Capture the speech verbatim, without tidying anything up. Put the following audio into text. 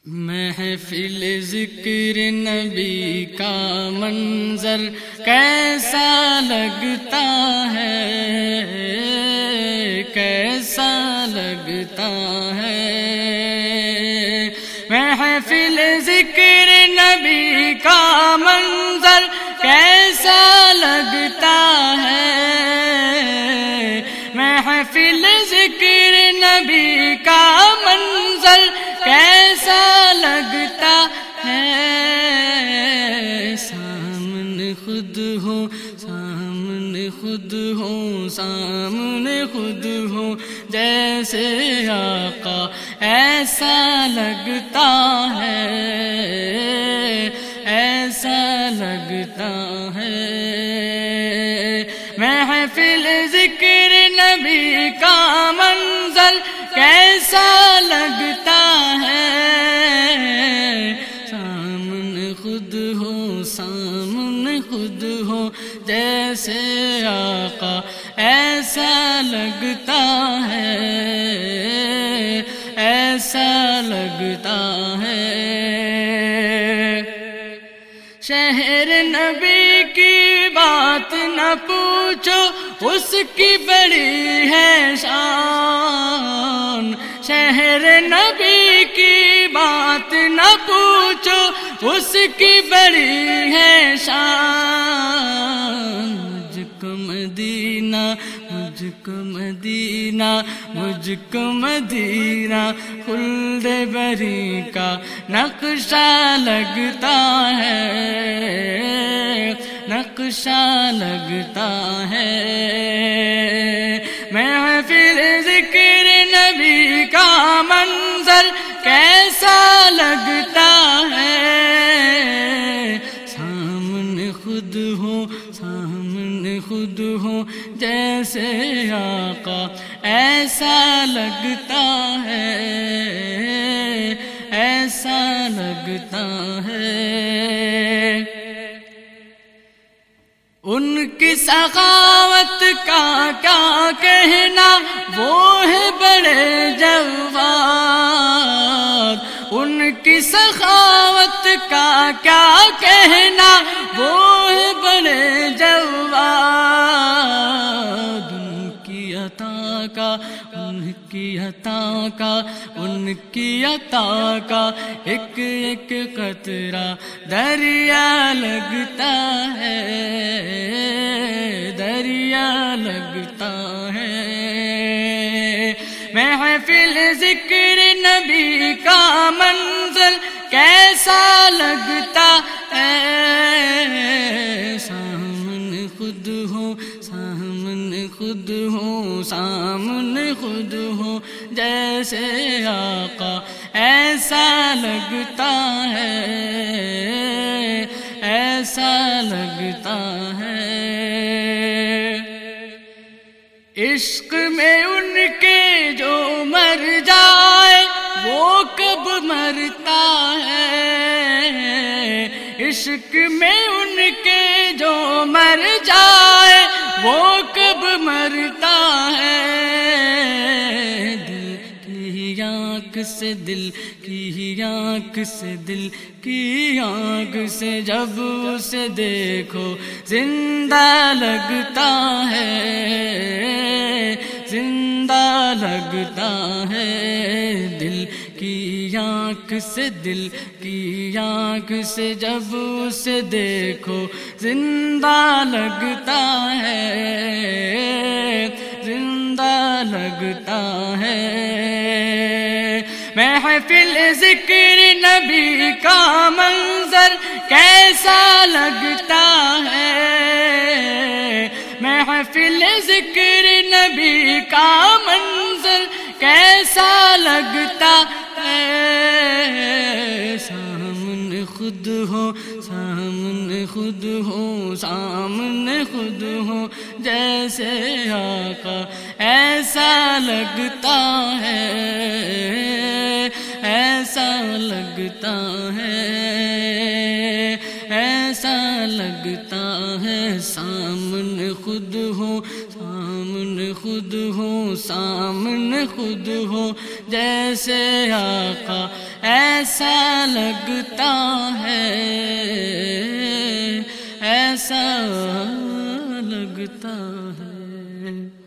محفل ذکر نبی کا منظر کیسا لگتا ہے، کیسا لگتا ہے۔ محفل ذکر نبی کا منظر کیسا لگتا ہے، محفل ذکر نبی کا منظر کیسا لگتا ہے۔ سامنے خود ہو، سامنے خود ہو، سامنے خود ہو جیسے آقا ایسا لگتا ہے، ایسا لگتا ہے۔ محفل ذکر نبی کا منظر کیسا لگتا ہے، سامنے خود ہو، سامنے خود ہو جیسے آقا ایسا لگتا ہے، ایسا لگتا ہے۔ شہر نبی کی بات نہ پوچھو، اس کی بڑی ہے شان۔ شہر نبی کی بات نہ پوچھو، اس کی بڑی ہے شان۔ مجھ کو مدینہ، مجھ کو مدینہ، مجھ کو مدینہ خلد بری کا نقشہ لگتا ہے، نقشہ لگتا ہے۔ محفل ذکر نبی کا منظر کیسا لگتا ہے، سامنے خود ہو، سامنے خود ہو جیسے آقا ایسا لگتا ہے، ایسا لگتا ہے۔ ان کی سخاوت کا کیا کہنا، وہ ہے بڑے جواد۔ ان کی سخاوت کا کیا کہنا، وہ ہے بڑے جواد۔ ان کی عطا کا، ان کی عطا کا، ان کی عطا کا ایک ایک قطرہ دریا لگتا ہے، دریا لگتا ہے۔ محفل ذکر نبی کا منظر کیسا لگتا ہے، سامنے خود ہو، سامنے خود ہو، سامنے خود ہو جیسے آقا ایسا لگتا ہے، ایسا لگتا ہے۔ عشق میں ان کے جو مر جائے وہ کب مرتا ہے، عشق میں ان کے جو مر جائے وہ کب مرتا ہے۔ دل کی آنکھ سے، دل کی آنکھ سے، دل کی آنکھ سے جب اسے دیکھو زندہ لگتا ہے، زندہ لگتا ہے۔ دل کی آنکھ سے، دل کی آنکھ سے جب اسے دیکھو زندہ لگتا ہے، زندہ لگتا ہے۔ محفل ذکر نبی کا منظر کیسا لگتا ہے، محفل ذکر نبی کا منظر کیسا لگتا ہے۔ سامنے خود ہو، سامنے خود ہو، سامنے خود ہو جیسے آقا ایسا لگتا ہے، ایسا لگتا ہے، ایسا لگتا ہے۔ سامنے خود ہو، سامنے خود ہو، سامنے خود ہو جیسے آقا ایسا لگتا ہے، ایسا لگتا ہے۔